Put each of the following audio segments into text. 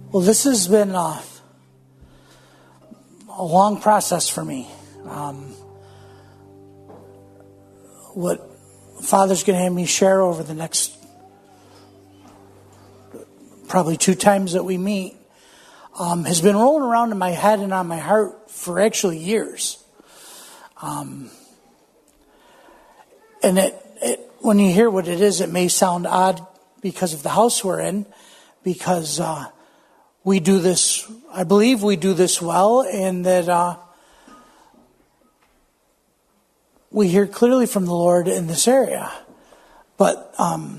Well, this has been a long process for me. What Father's going to have me share over the next probably 2 times that we meet has been rolling around in my head and on my heart for actually years. And when you hear what it is, it may sound odd because of the house we're in, because we do this, I believe we do this well, and that we hear clearly from the Lord in this area. But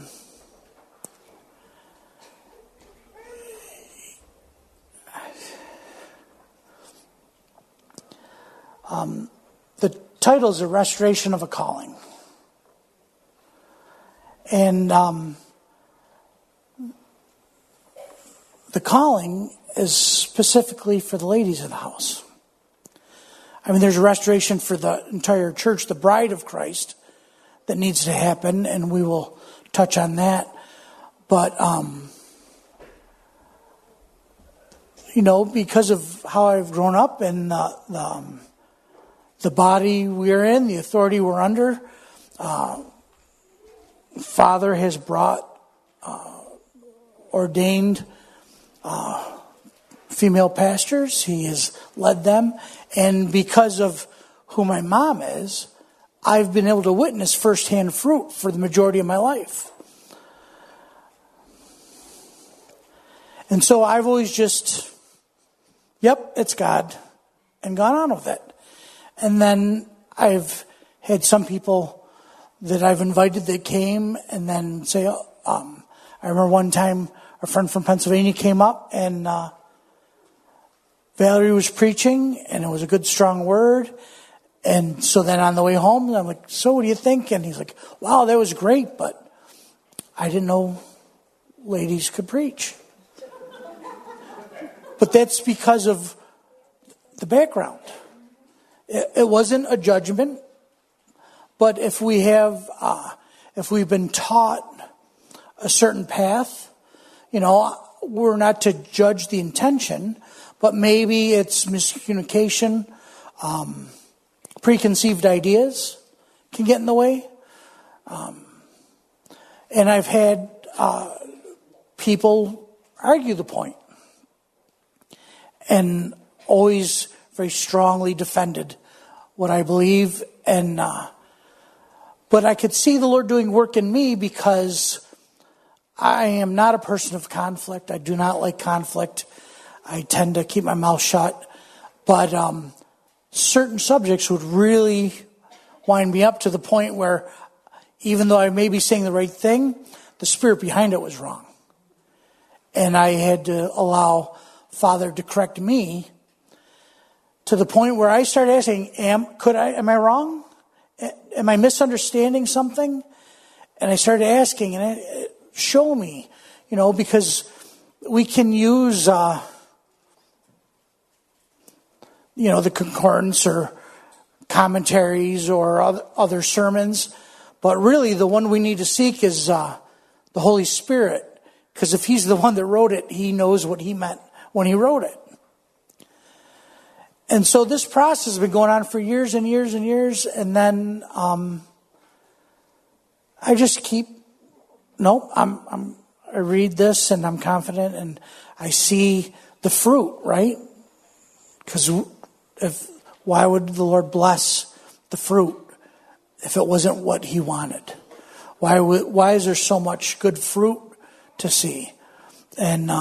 the title is A Restoration of a Calling. And the calling is specifically for the ladies of the house. I mean, there's a restoration for the entire church, the bride of Christ, that needs to happen, and we will touch on that. But, because of how I've grown up and the body we're in, the authority we're under, Father has brought ordained female pastors. He has led them. And because of who my mom is, I've been able to witness firsthand fruit for the majority of my life. And so I've always just, yep, it's God, and gone on with it. And then I've had some people that I've invited that came and then say, I remember one time a friend from Pennsylvania came up and Valerie was preaching and it was a good strong word. And so then on the way home, I'm like, so what do you think? And he's like, wow, that was great, but I didn't know ladies could preach. But that's because of the background. It wasn't a judgment. But if we've been taught a certain path, we're not to judge the intention, but maybe it's miscommunication, preconceived ideas can get in the way. And I've had people argue the point and always very strongly defended what I believe. And but I could see the Lord doing work in me because I am not a person of conflict. I do not like conflict. I tend to keep my mouth shut. But certain subjects would really wind me up to the point where even though I may be saying the right thing, the spirit behind it was wrong. And I had to allow Father to correct me to the point where I started asking, am I wrong? Am I misunderstanding something? And I started asking, and show me, because we can use, the concordance or commentaries or other sermons, but really the one we need to seek is the Holy Spirit, because if He's the one that wrote it, He knows what He meant when He wrote it. And so this process has been going on for years and years and years. And then I just I read this and I'm confident and I see the fruit, right? Because why would the Lord bless the fruit if it wasn't what He wanted? Why is there so much good fruit to see? And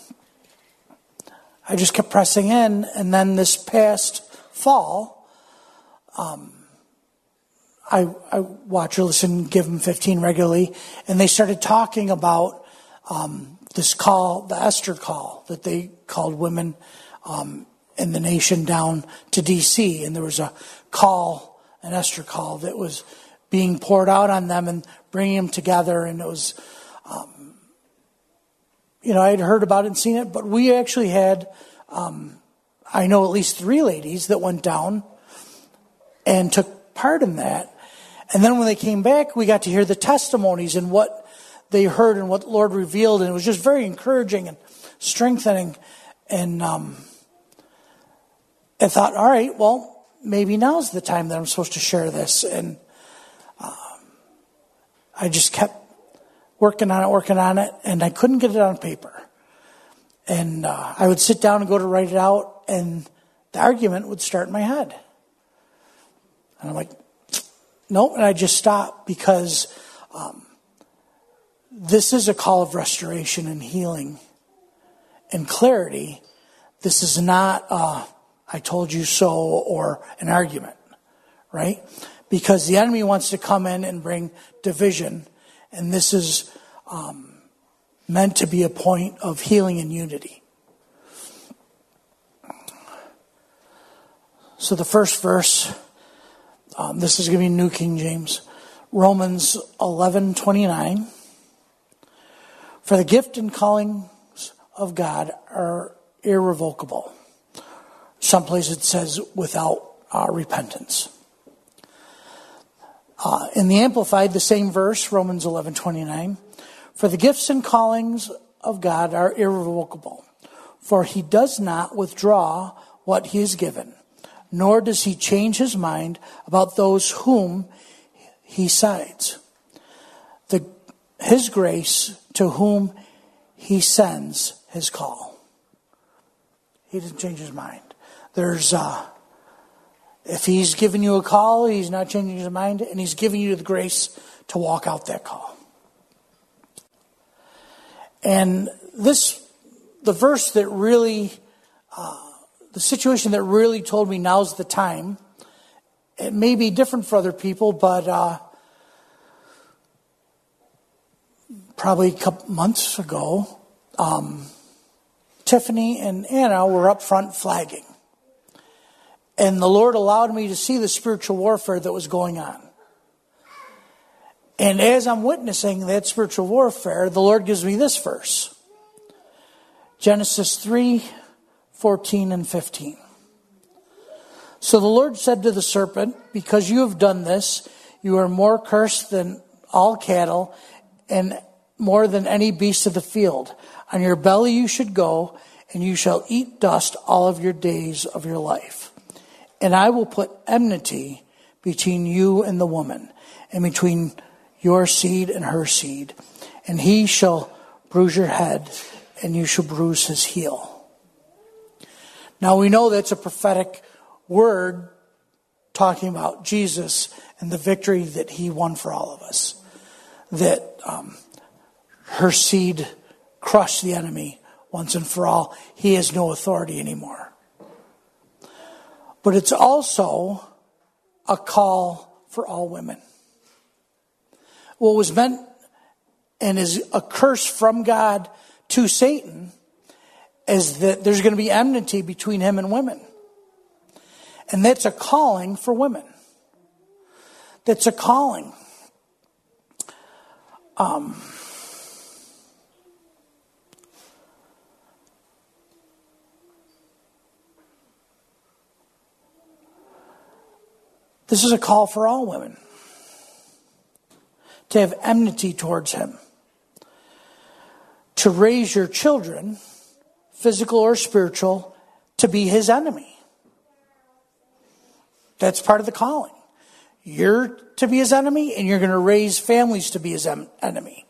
I just kept pressing in, and then this past fall, I watch or listen, Give 'em 15 regularly, and they started talking about this call, the Esther call, that they called women in the nation down to D.C., and there was a call, an Esther call, that was being poured out on them and bringing them together, and it was... I had heard about it and seen it, but we actually had, I know at least 3 ladies that went down and took part in that. And then when they came back, we got to hear the testimonies and what they heard and what the Lord revealed. And it was just very encouraging and strengthening. And I thought, all right, well, maybe now's the time that I'm supposed to share this. And I just kept working on it, and I couldn't get it on paper. And I would sit down and go to write it out, and the argument would start in my head. And I'm like, nope, and I just stopped, because this is a call of restoration and healing and clarity. This is not I told you so or an argument, right? Because the enemy wants to come in and bring division, and this is meant to be a point of healing and unity. So the first verse, this is going to be New King James, Romans 11:29. For the gift and callings of God are irrevocable. Someplace it says without repentance. In the Amplified, the same verse, Romans 11:29. For the gifts and callings of God are irrevocable, for he does not withdraw what he has given, nor does he change his mind about those whom he sides. His grace to whom he sends his call. He doesn't change his mind. If he's given you a call, he's not changing his mind, and he's giving you the grace to walk out that call. And the verse that really, the situation that really told me now's the time, it may be different for other people, but probably a couple months ago, Tiffany and Anna were up front flagging. And the Lord allowed me to see the spiritual warfare that was going on. And as I'm witnessing that spiritual warfare, the Lord gives me this verse. Genesis 3:14 and 15. So the Lord said to the serpent, because you have done this, you are more cursed than all cattle and more than any beast of the field. On your belly you should go, and you shall eat dust all of your days of your life. And I will put enmity between you and the woman, and between your seed and her seed. And he shall bruise your head, and you shall bruise his heel. Now we know that's a prophetic word talking about Jesus and the victory that he won for all of us. That her seed crushed the enemy once and for all. He has no authority anymore. But it's also a call for all women. What was meant and is a curse from God to Satan is that there's going to be enmity between him and women. And that's a calling for women. That's a calling. This is a call for all women to have enmity towards him, to raise your children, physical or spiritual, to be his enemy. That's part of the calling. You're to be his enemy, and you're going to raise families to be his enemy.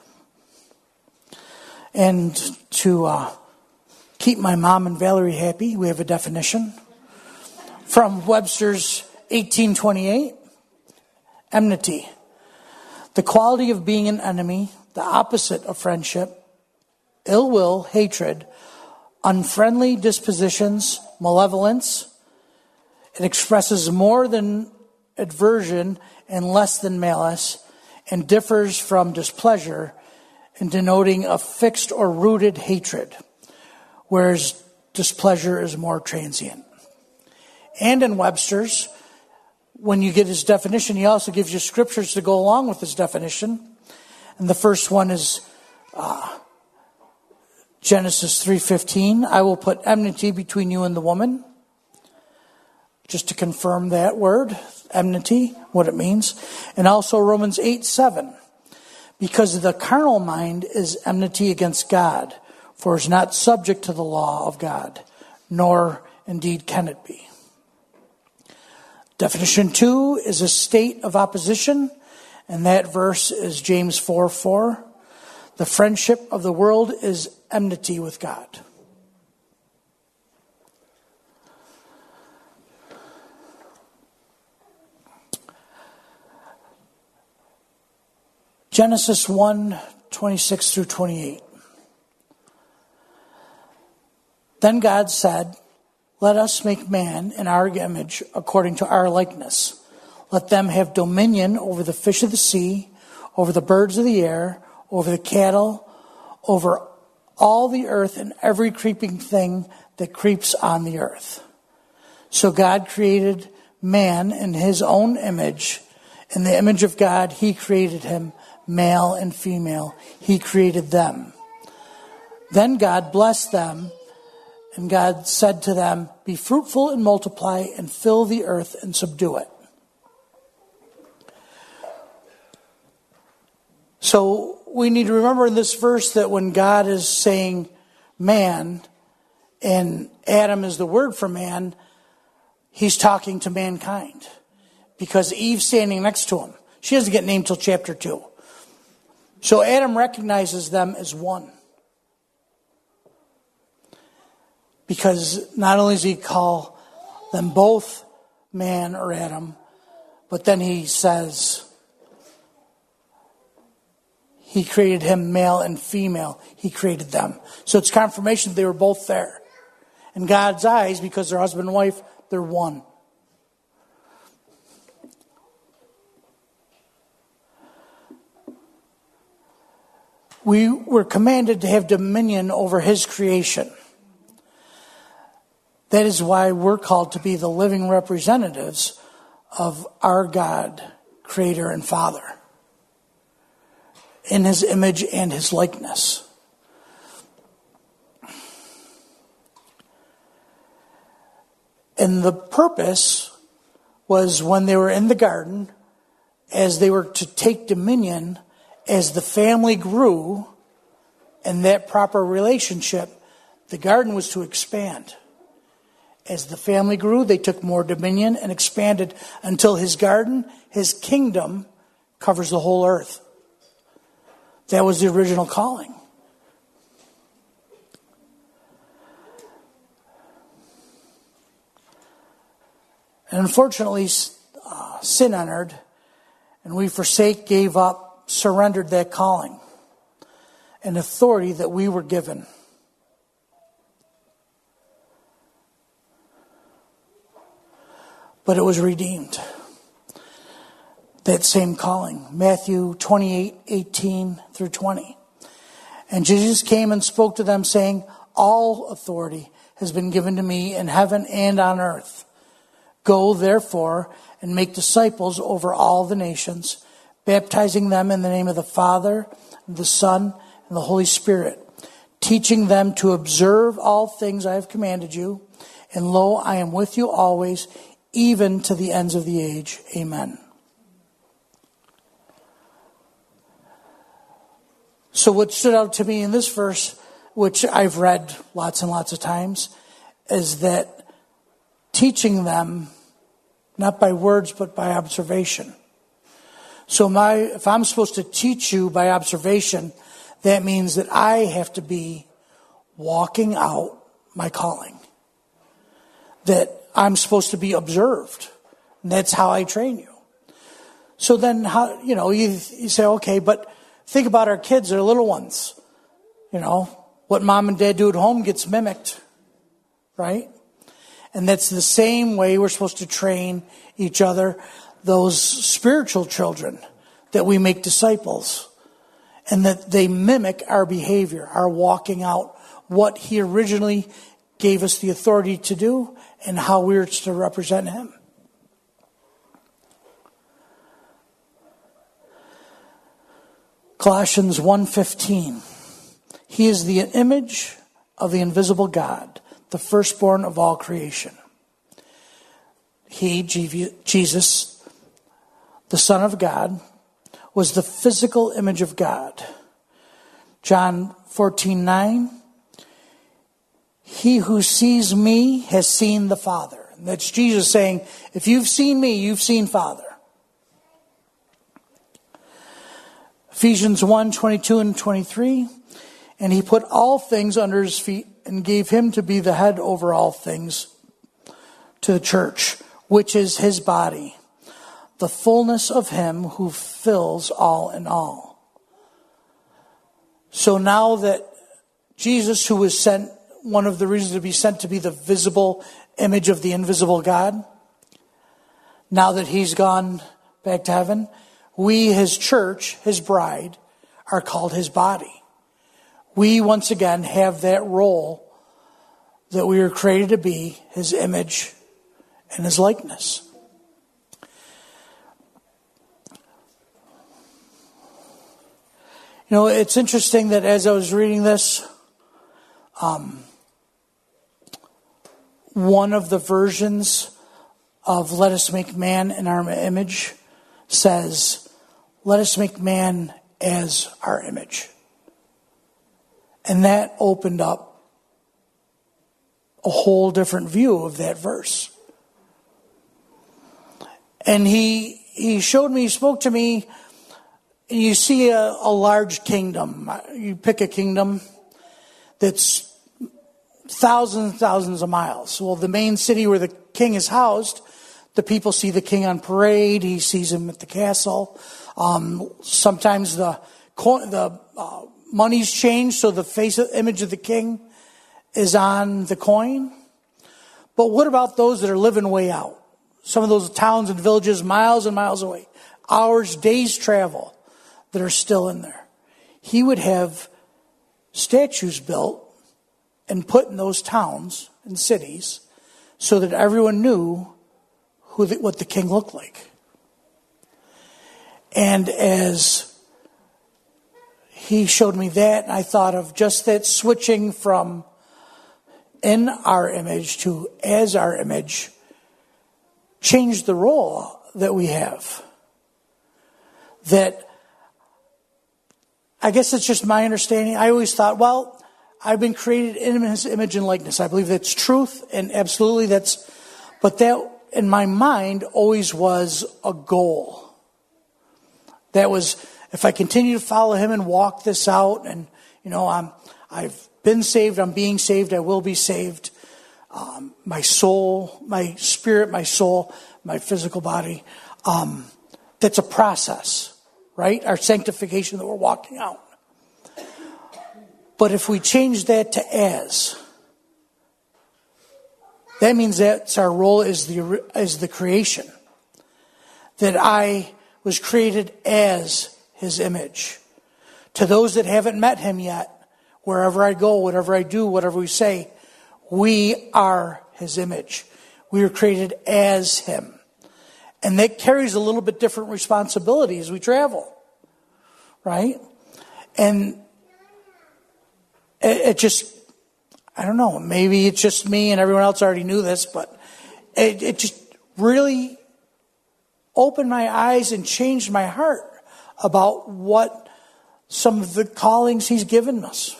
And to keep my mom and Valerie happy, we have a definition from Webster's 1828. Enmity. The quality of being an enemy, the opposite of friendship, ill will, hatred, unfriendly dispositions, malevolence. It expresses more than aversion and less than malice, and differs from displeasure in denoting a fixed or rooted hatred, whereas displeasure is more transient. And in Webster's, when you get his definition, he also gives you scriptures to go along with his definition. And the first one is Genesis 3:15. I will put enmity between you and the woman. Just to confirm that word, enmity, what it means. And also Romans 8:7. Because the carnal mind is enmity against God, for it is not subject to the law of God, nor indeed can it be. Definition 2 is a state of opposition, and that verse is James 4:4. The friendship of the world is enmity with God. Genesis 1:26 through 28. Then God said, "Let us make man in our image according to our likeness. Let them have dominion over the fish of the sea, over the birds of the air, over the cattle, over all the earth and every creeping thing that creeps on the earth." So God created man in his own image. In the image of God, he created him, male and female. He created them. Then God blessed them, and God said to them, "Be fruitful and multiply and fill the earth and subdue it." So we need to remember in this verse that when God is saying man, and Adam is the word for man, he's talking to mankind. Because Eve's standing next to him. She doesn't get named till chapter 2. So Adam recognizes them as one. Because not only does he call them both man or Adam, but then he says he created him male and female. He created them. So it's confirmation that they were both there. In God's eyes, because they're husband and wife, they're one. We were commanded to have dominion over his creation. That is why we're called to be the living representatives of our God, Creator and Father, in his image and his likeness. And the purpose was when they were in the garden, as they were to take dominion, as the family grew in that proper relationship, the garden was to expand. As the family grew, they took more dominion and expanded until his garden, his kingdom, covers the whole earth. That was the original calling. And unfortunately, sin entered, and we gave up, surrendered that calling and authority that we were given. But it was redeemed. That same calling. Matthew 28:18 through 20. And Jesus came and spoke to them, saying, "All authority has been given to me in heaven and on earth. Go, therefore, and make disciples over all the nations, baptizing them in the name of the Father, and the Son, and the Holy Spirit, teaching them to observe all things I have commanded you. And lo, I am with you always, even to the ends of the age. Amen." So what stood out to me in this verse, which I've read lots and lots of times, is that teaching them, not by words, but by observation. So if I'm supposed to teach you by observation, that means that I have to be walking out my calling. That I'm supposed to be observed. And that's how I train you. So then, you say, okay, but think about our kids, they're little ones. What mom and dad do at home gets mimicked, right? And that's the same way we're supposed to train each other, those spiritual children, that we make disciples. And that they mimic our behavior, our walking out what he originally gave us the authority to do and how we're to represent him. Colossians 1:15. He is the image of the invisible God, the firstborn of all creation. He, Jesus, the Son of God, was the physical image of God. John 14:9, he who sees me has seen the Father. And that's Jesus saying, if you've seen me, you've seen Father. Ephesians 1:22 and 23, and he put all things under his feet and gave him to be the head over all things to the church, which is his body, the fullness of him who fills all in all. So now that Jesus, who was sent, one of the reasons to be sent to be the visible image of the invisible God, now that he's gone back to heaven, we, his church, his bride, are called his body. We once again have that role that we were created to be, his image and his likeness. You know, it's interesting that as I was reading this, one of the versions of let us make man in our image says, let us make man as our image. And that opened up a whole different view of that verse. And he showed me, he spoke to me, and you see a large kingdom. You pick a kingdom that's thousands and thousands of miles. Well, the main city where the king is housed, the people see the king on parade. He sees him at the castle. Sometimes the money's changed, so the image of the king is on the coin. But what about those that are living way out? Some of those towns and villages miles and miles away, hours, days travel, that are still in there. He would have statues built and put in those towns and cities so that everyone knew what the king looked like. And as he showed me that, I thought of just that switching from in our image to as our image changed the role that we have. That, I guess it's just my understanding. I always thought, well, I've been created in his image and likeness. I believe that's truth, and absolutely but that in my mind always was a goal. That was, if I continue to follow him and walk this out, and I've been saved, I'm being saved, I will be saved. My soul, my spirit, my soul, my physical body. That's a process, right? Our sanctification that we're walking out. But if we change that to as, that means that's our role as the creation. That I was created as his image. To those that haven't met him yet, wherever I go, whatever I do, whatever we say, we are his image. We were created as him. And that carries a little bit different responsibility as we travel. Right? And it just, I don't know, maybe it's just me and everyone else already knew this, but it just really opened my eyes and changed my heart about what some of the callings he's given us.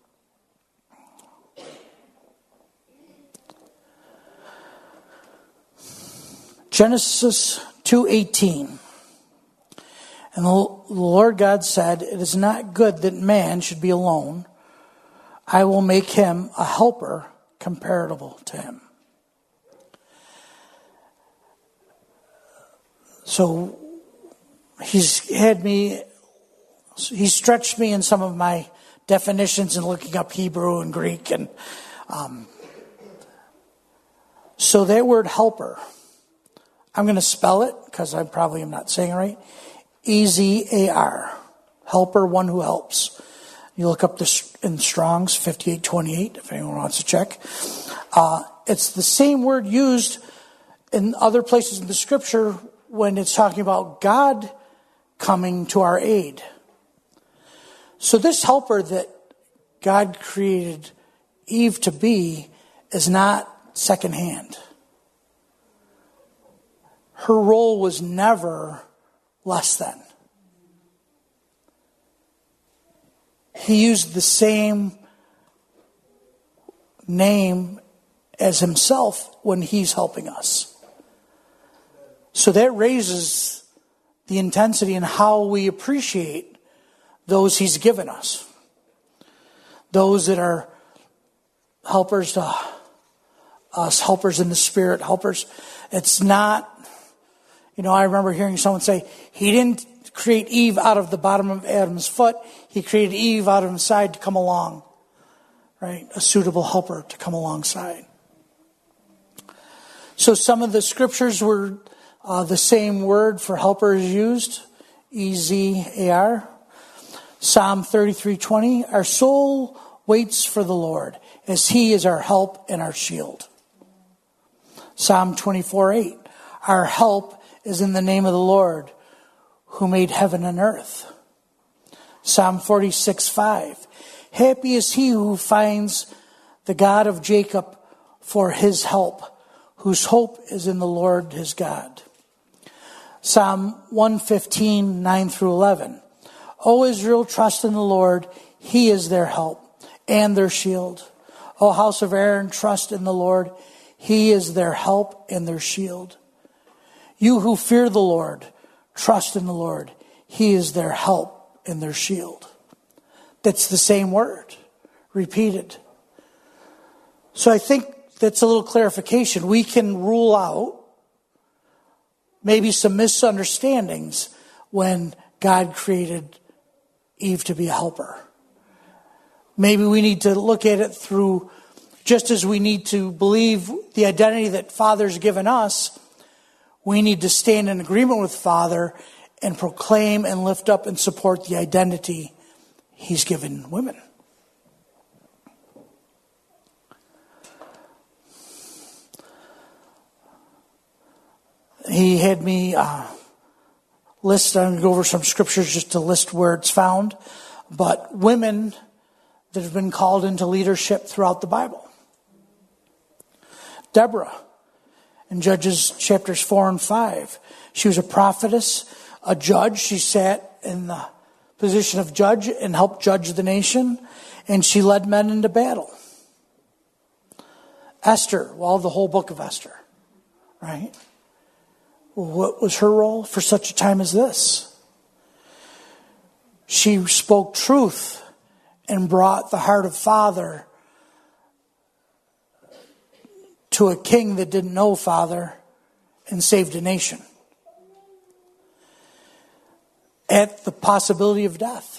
Genesis 2:18. And the Lord God said, "It is not good that man should be alone. I will make him a helper comparable to him." So he stretched me in some of my definitions and looking up Hebrew and Greek. And so that word helper, I'm going to spell it because I probably am not saying it right. E-Z-A-R. Helper, one who helps. You look up this in Strong's 5828 if anyone wants to check. It's the same word used in other places in the scripture when it's talking about God coming to our aid. So this helper that God created Eve to be is not secondhand. Her role was never less than. he used the same name as himself when he's helping us. So that raises the intensity in how we appreciate those he's given us. Those that are helpers to us, helpers in the spirit, helpers. It's not, I remember hearing someone say, he didn't create Eve out of the bottom of Adam's foot. He created Eve out of his side to come along, right? A suitable helper to come alongside. So some of the scriptures were the same word for helper is used, E-Z-A-R. Psalm 33:20, our soul waits for the Lord, as he is our help and our shield. Psalm 24:8, our help is in the name of the Lord, who made heaven and earth. Psalm 46:5, happy is he who finds the God of Jacob for his help, whose hope is in the Lord his God. Psalm 115:9 through 11, O Israel, trust in the Lord, he is their help and their shield. O house of Aaron, trust in the Lord, he is their help and their shield. You who fear the Lord, trust in the Lord, he is their help and their shield. That's the same word, repeated. So I think that's a little clarification. We can rule out maybe some misunderstandings when God created Eve to be a helper. Maybe we need to look at it through, just as we need to believe the identity that Father's given us, we need to stand in agreement with Father and proclaim and lift up and support the identity he's given women. He had me list, I'm going to go over some scriptures just to list where it's found, but women that have been called into leadership throughout the Bible. Deborah, in Judges chapters 4 and 5. She was a prophetess, a judge. She sat in the position of judge and helped judge the nation, and she led men into battle. Esther, the whole book of Esther, right? What was her role for such a time as this? She spoke truth and brought the heart of Father to a king that didn't know Father and saved a nation at the possibility of death.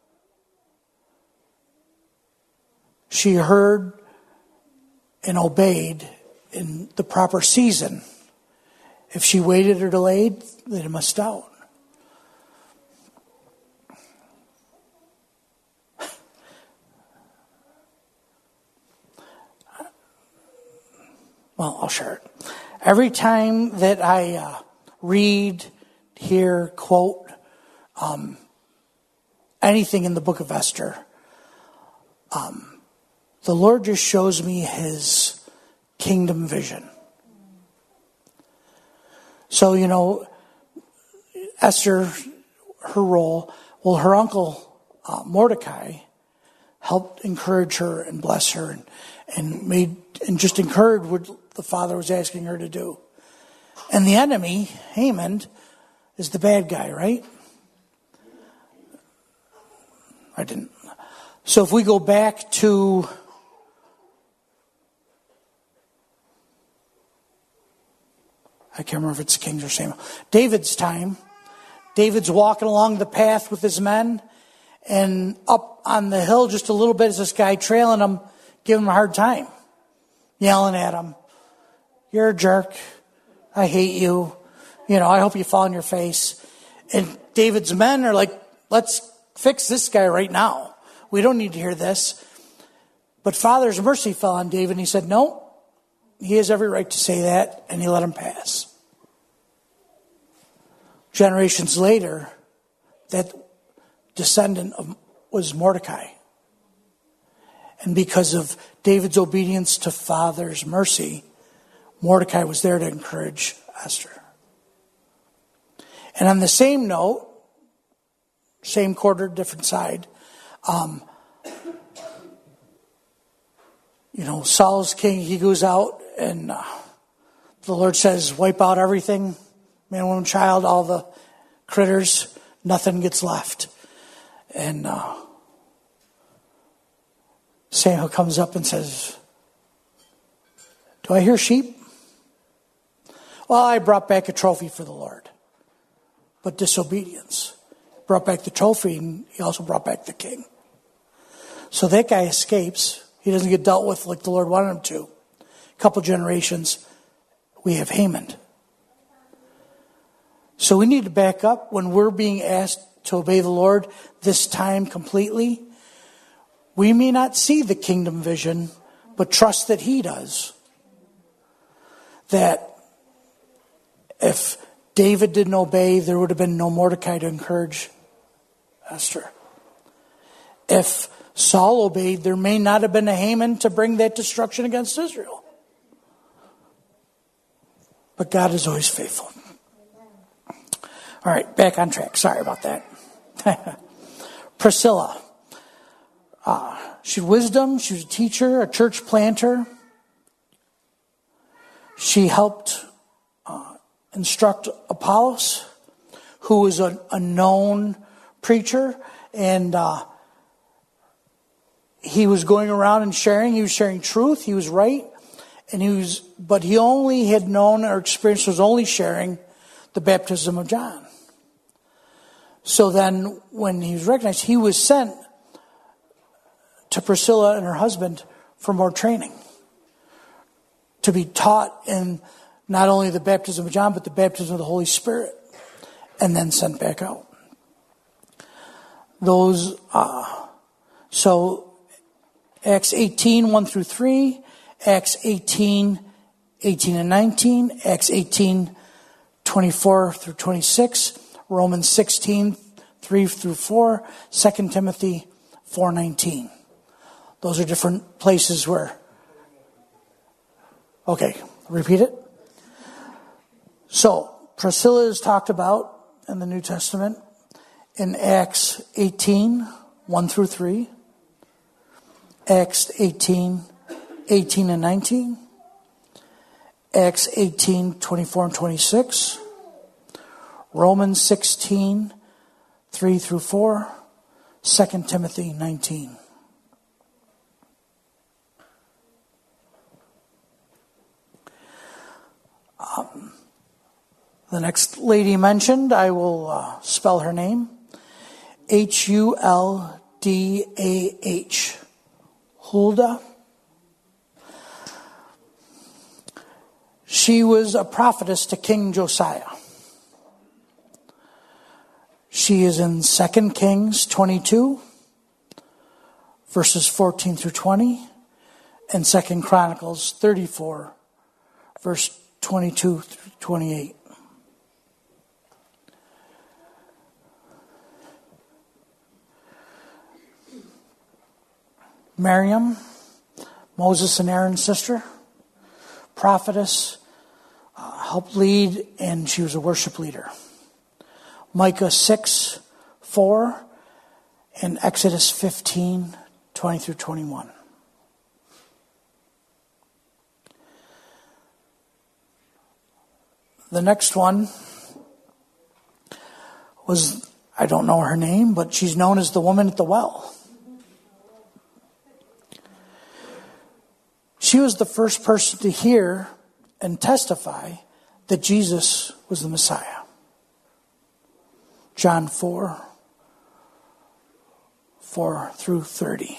She heard and obeyed in the proper season. If she waited or delayed, then it must out. Well, I'll share it. Every time that I read, hear, quote anything in the book of Esther, the Lord just shows me his kingdom vision. So, Esther, her role, her uncle Mordecai helped encourage her and bless her and just encouraged what the father was asking her to do. And the enemy, Haman, is the bad guy, right? So if we go back to I can't remember if it's Kings or Samuel. David's time. David's walking along the path with his men, and up on the hill just a little bit is this guy trailing him, giving him a hard time, yelling at him, "You're a jerk. I hate you. I hope you fall on your face." And David's men are like, "Let's fix this guy right now. We don't need to hear this." But Father's mercy fell on David, and he said, "No. He has every right to say that," and he let him pass. Generations later, that descendant was Mordecai. And because of David's obedience to Father's mercy, Mordecai was there to encourage Esther. And on the same note, same quarter, different side, Saul's king, he goes out and the Lord says, wipe out everything, man, woman, child, all the critters, nothing gets left. And Samuel comes up and says, do I hear sheep? Well, I brought back a trophy for the Lord. But disobedience. Brought back the trophy, and he also brought back the king. So that guy escapes. He doesn't get dealt with like the Lord wanted him to. A couple generations, we have Haman. So we need to back up when we're being asked to obey the Lord this time completely. We may not see the kingdom vision, but trust that he does. That if David didn't obey, there would have been no Mordecai to encourage Esther. If Saul obeyed, there may not have been a Haman to bring that destruction against Israel. But God is always faithful. All right, back on track. Sorry about that. Priscilla. She had wisdom. She was a teacher, a church planter. She helped instruct Apollos, who was a known preacher, and he was going around and sharing. He was sharing truth. He was right, but he only had known or experienced was only sharing the baptism of John. So then, when he was recognized, he was sent to Priscilla and her husband for more training, to be taught in not only the baptism of John, but the baptism of the Holy Spirit, and then sent back out. So Acts 18, 1 through 3, Acts 18, 18 and 19, Acts 18, 24 through 26, Romans 16, 3 through 4, 2 Timothy 4:19. Those are different places where... Okay, repeat it. So, Priscilla is talked about in the New Testament in Acts 18, 1 through 3, Acts 18, 18 and 19, Acts 18, 24 and 26, Romans 16, 3 through 4, 2 Timothy 19. The next lady mentioned, I will spell her name, Huldah, Huldah. She was a prophetess to King Josiah. She is in 2 Kings 22, verses 14 through 20, and 2 Chronicles 34, verse 22 through 28. Miriam, Moses and Aaron's sister, prophetess, helped lead, and she was a worship leader. Micah 6, 4, and Exodus 15, 20 through 21. The next one was, I don't know her name, but she's known as the woman at the well. She was the first person to hear and testify that Jesus was the Messiah. John 4, 4 through 30.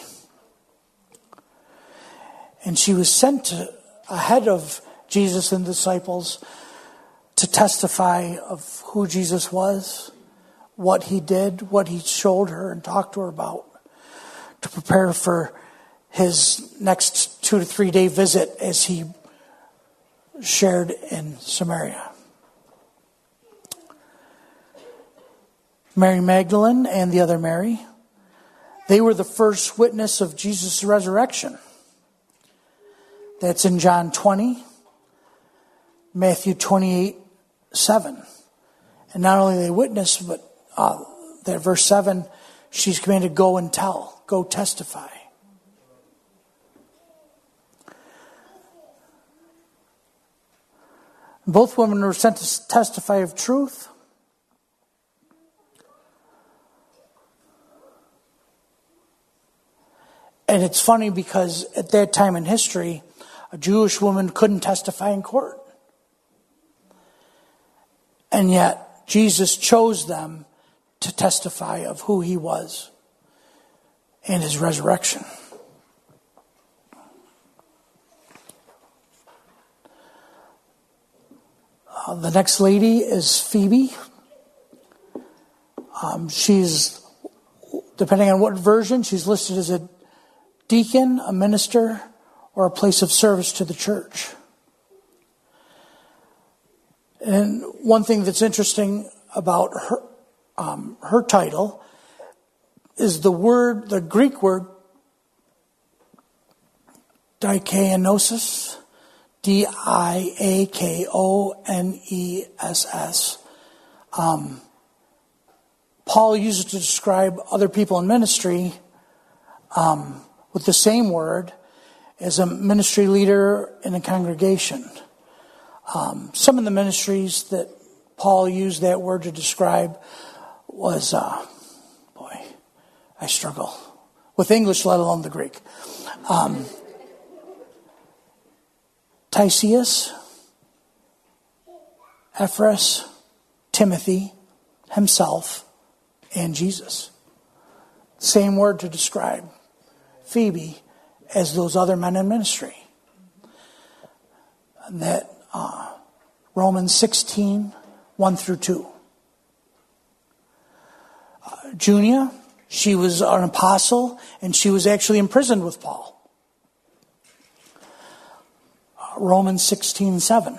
And she was sent ahead of Jesus and the disciples to testify of who Jesus was, what he did, what he showed her and talked to her about, to prepare for his next 2 to 3 day visit as he shared in Samaria. Mary Magdalene and the other Mary, they were the first witness of Jesus' resurrection. That's in John 20, Matthew 28, 7. And not only they witnessed, but that verse 7 she's commanded, go and tell, go testify. Both women were sent to testify of truth. And it's funny because at that time in history, a Jewish woman couldn't testify in court. And yet, Jesus chose them to testify of who he was and his resurrection. The next lady is Phoebe. She's, depending on what version, she's listed as a deacon, a minister, or a place of service to the church. And one thing that's interesting about her title is the Greek word diakonosis, Diakoness. Paul used it to describe other people in ministry with the same word as a ministry leader in a congregation. Some of the ministries that Paul used that word to describe was, I struggle with English, let alone the Greek. Tysius, Ephraim, Timothy, himself, and Jesus. Same word to describe Phoebe as those other men in ministry. And that Romans 16, 1 through 2. Junia, she was an apostle, and she was actually imprisoned with Paul. Romans 16, 7.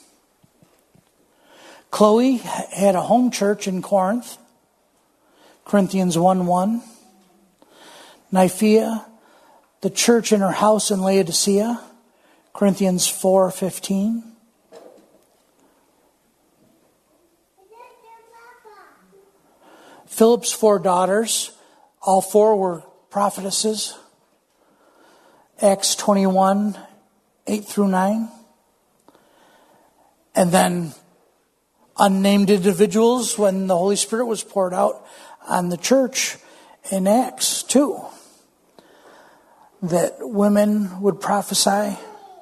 Chloe had a home church in Corinth. Corinthians 1, 1. Nyphia, the church in her house in Laodicea. Corinthians 4, 15. Philip's 4 daughters, all 4 were prophetesses. Acts 21, 8 through 9. And then unnamed individuals when the Holy Spirit was poured out on the church in Acts 2. That women would prophesy.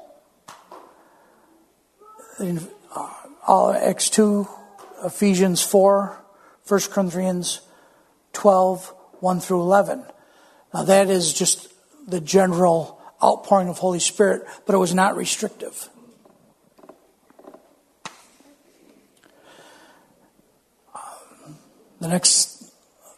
In Acts 2, Ephesians 4, 1 Corinthians 12, 1 through 11. Now that is just the general outpouring of Holy Spirit, but it was not restrictive. The next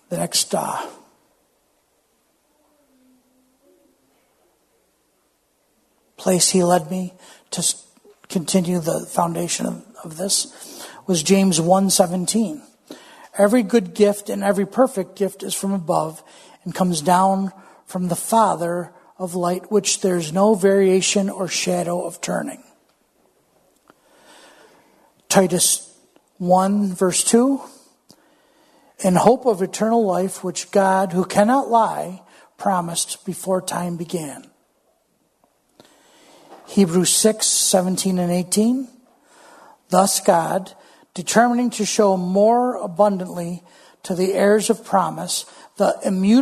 place he led me to continue the foundation of this was James 1:17. Every good gift and every perfect gift is from above and comes down from the Father of light, which there's no variation or shadow of turning. Titus 1 verse 2. In hope of eternal life, which God, who cannot lie, promised before time began. Hebrews 6, 17 and 18. Thus God, determining to show more abundantly to the heirs of promise the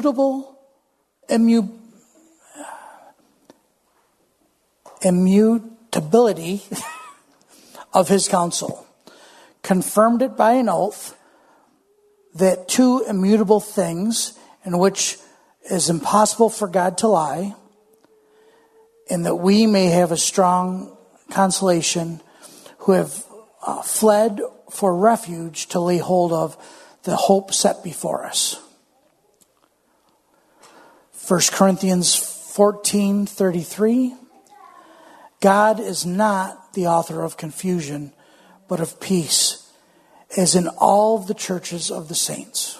immutability of his counsel, confirmed it by an oath, that 2 immutable things in which it is impossible for God to lie, and that we may have a strong consolation who have fled for refuge to lay hold of the hope set before us. 1 Corinthians 14:33. God is not the author of confusion, but of peace, as in all the churches of the saints.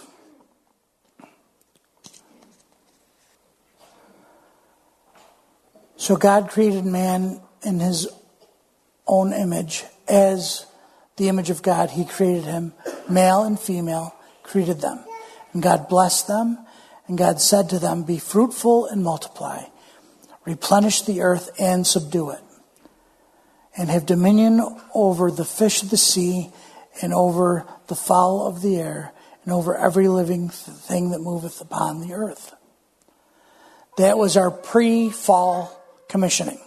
So God created man in his own image. As the image of God, he created him. Male and female created them. And God blessed them. And God said to them, be fruitful and multiply, replenish the earth and subdue it, and have dominion over the fish of the sea, and over the fowl of the air, and over every living thing that moveth upon the earth. That was our pre-fall commissioning.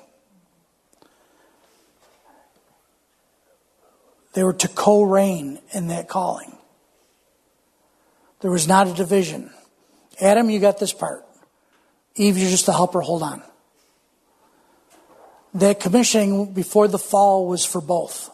They were to co-reign in that calling. There was not a division. Adam, you got this part. Eve, you're just a helper, hold on. That commissioning before the fall was for both.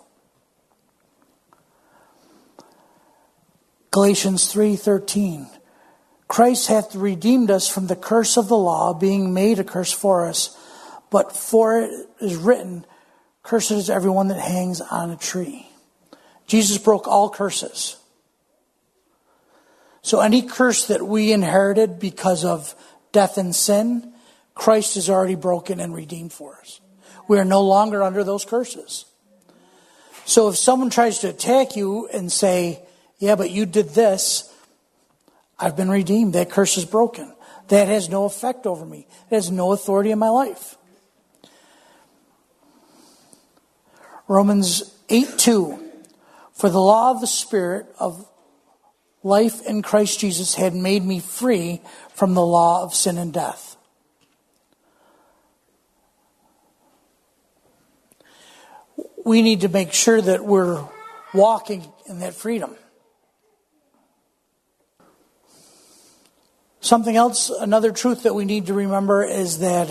Galatians 3:13. Christ hath redeemed us from the curse of the law, being made a curse for us. But for it is written, cursed is everyone that hangs on a tree. Jesus broke all curses. So any curse that we inherited because of death and sin, Christ has already broken and redeemed for us. We are no longer under those curses. So if someone tries to attack you and say, yeah, but you did this, I've been redeemed. That curse is broken. That has no effect over me. It has no authority in my life. Romans 8:2. For the law of the Spirit of life in Christ Jesus had made me free from the law of sin and death. We need to make sure that we're walking in that freedom. Something else, another truth that we need to remember is that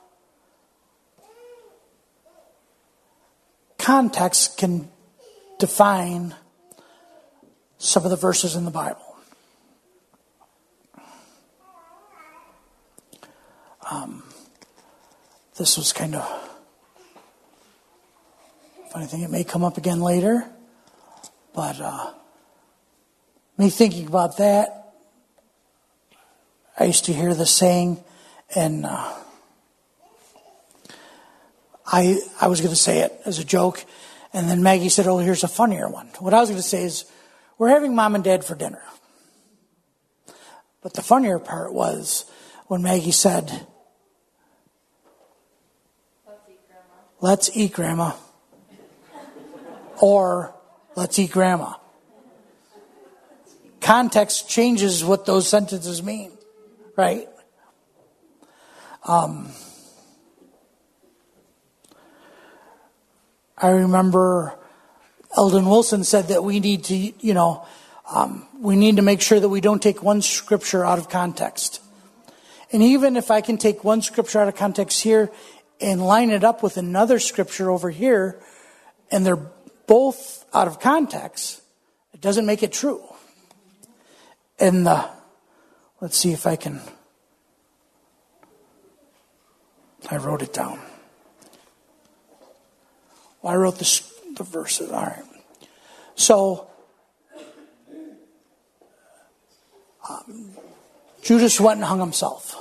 context can define some of the verses in the Bible. This was kind of a funny thing. It may come up again later, but me thinking about that, I used to hear the saying, and I was going to say it as a joke, and then Maggie said, oh, here's a funnier one. What I was going to say is, we're having mom and dad for dinner. But the funnier part was when Maggie said, let's eat grandma. Or, let's eat grandma. Context changes what those sentences mean. Right? I remember Eldon Wilson said that we need to, we need to make sure that we don't take one scripture out of context. And even if I can take one scripture out of context here and line it up with another scripture over here, and they're both out of context, it doesn't make it true. And let's see if I wrote it down. Well, I wrote the verses. All right. So, Judas went and hung himself.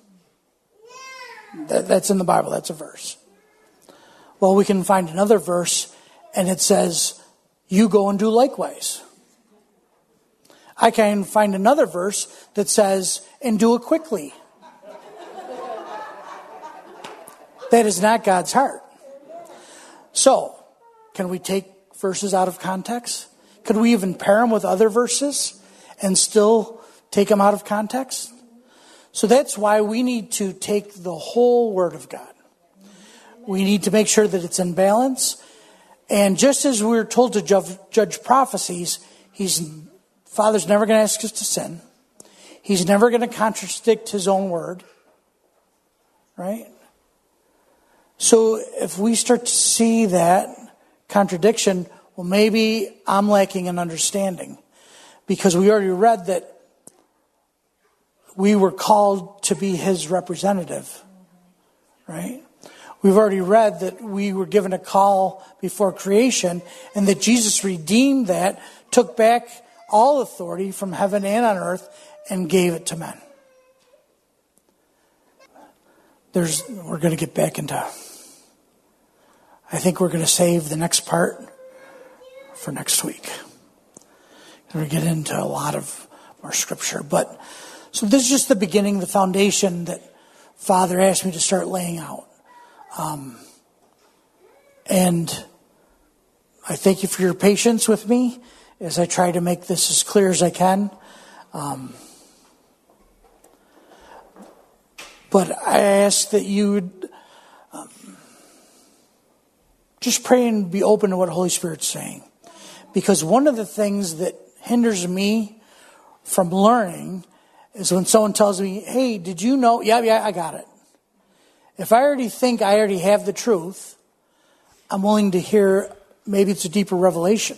That's in the Bible. That's a verse. Well, we can find another verse, and it says, you go and do likewise. I can find another verse that says, and do it quickly. That is not God's heart. So, can we take verses out of context? Could we even pair them with other verses and still take them out of context? So that's why we need to take the whole Word of God. We need to make sure that it's in balance. And just as we're told to judge prophecies, Father's never going to ask us to sin. He's never going to contradict his own word. Right? So if we start to see that contradiction, well, maybe I'm lacking in understanding. Because we already read that we were called to be his representative. Right? We've already read that we were given a call before creation, and that Jesus redeemed that, took back all authority from heaven and on earth, and gave it to men. We're going to get back into... I think we're going to save the next part for next week. We're going to get into a lot of more scripture. But So this is just the beginning, the foundation that Father asked me to start laying out. And I thank you for your patience with me as I try to make this as clear as I can. But I ask that you would just pray and be open to what Holy Spirit's saying. Because one of the things that hinders me from learning is when someone tells me, hey, did you know? Yeah, I got it. If I already think I already have the truth, I'm willing to hear maybe it's a deeper revelation.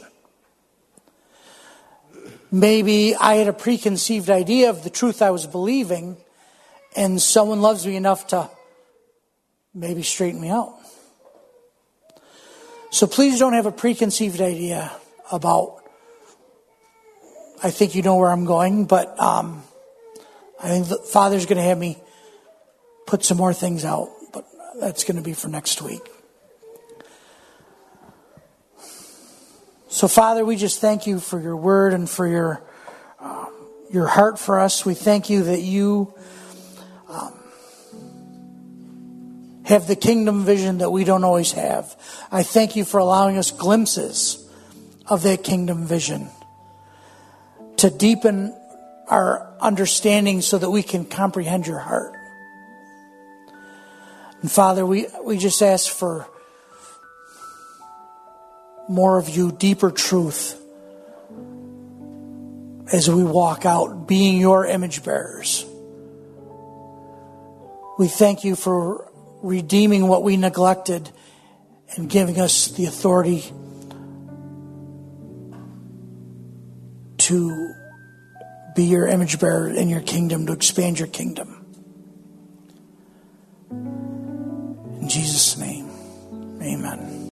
Maybe I had a preconceived idea of the truth I was believing, and someone loves me enough to maybe straighten me out. So please don't have a preconceived idea about, I think you know where I'm going, but I think the Father's going to have me put some more things out, but that's going to be for next week. So Father, we just thank you for your word and for your heart for us. We thank you that you have the kingdom vision that we don't always have. I thank you for allowing us glimpses of that kingdom vision to deepen our understanding so that we can comprehend your heart. And Father, we just ask for more of you, deeper truth as we walk out being your image bearers. We thank you for redeeming what we neglected and giving us the authority to be your image bearer in your kingdom, to expand your kingdom. In Jesus' name, amen.